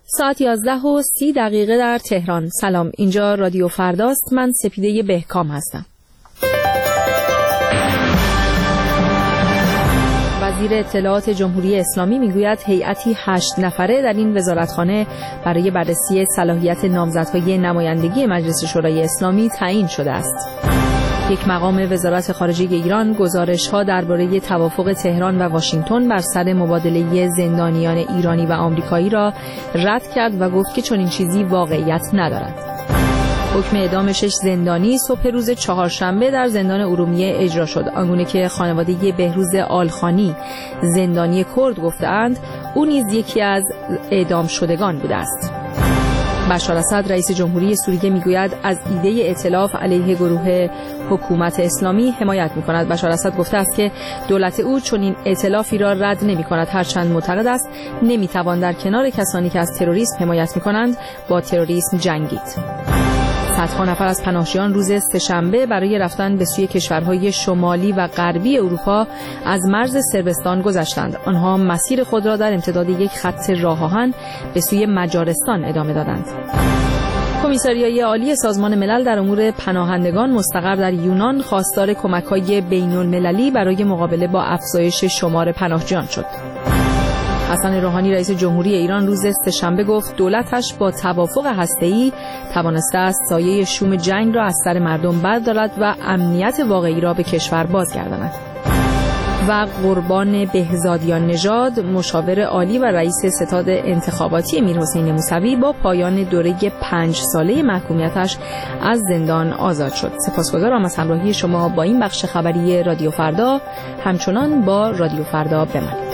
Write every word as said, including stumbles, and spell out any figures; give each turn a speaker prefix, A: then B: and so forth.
A: ساعت یازده و سی دقیقه در تهران. سلام، اینجا رادیو فرداست. من سپیده بهکام هستم. وزیر اطلاعات جمهوری اسلامی میگوید هیئتی هشت نفره در این وزارتخانه برای بررسی صلاحیت نامزدهای نمایندگی مجلس شورای اسلامی تعیین شده است. یک مقام وزارت خارجه ایران گزارش‌ها درباره توافق تهران و واشنگتن بر سر مبادله زندانیان ایرانی و آمریکایی را رد کرد و گفت که چنین چیزی واقعیت ندارد. حکم اعدام شش زندانی صبح روز چهارشنبه در زندان ارومیه اجرا شد. آنگونه که خانواده بهروز آلخانی زندانی کرد گفتند او نیز یکی از اعدام شدگان بوده است. بشار اسد رئیس جمهوری سوریه میگوید از ایده ائتلاف علیه گروه حکومت اسلامی حمایت میکند. بشار اسد گفته است که دولت او چنین ائتلافی را رد نمیکند، هرچند معتقد است نمیتوان در کنار کسانی که از تروریسم حمایت میکنند با تروریسم جنگید. صدها نفر از پناهجویان روز سه‌شنبه برای رفتن به سوی کشورهای شمالی و غربی اروپا از مرز صربستان گذشتند. آنها مسیر خود را در امتداد یک خط راه آهن به سوی مجارستان ادامه دادند. کمیساریای عالی سازمان ملل در امور پناهندگان مستقر در یونان خواستار کمک‌های بین‌المللی برای مقابله با افزایش شمار پناهجویان شد. حسن روحانی رئیس جمهوری ایران روز سه‌شنبه گفت دولتش با توافق هسته‌ای توانسته است سایه شوم جنگ را از سر مردم بردارد و امنیت واقعی را به کشور بازگرداند. و قربان بهزادیان نژاد مشاور عالی و رئیس ستاد انتخاباتی میرحسین موسوی با پایان دوره پنج ساله محکومیتش از زندان آزاد شد. سپاسگزارم از همراهی شما با این بخش خبری رادیو فردا. همچنان با رادیو فردا بمانید.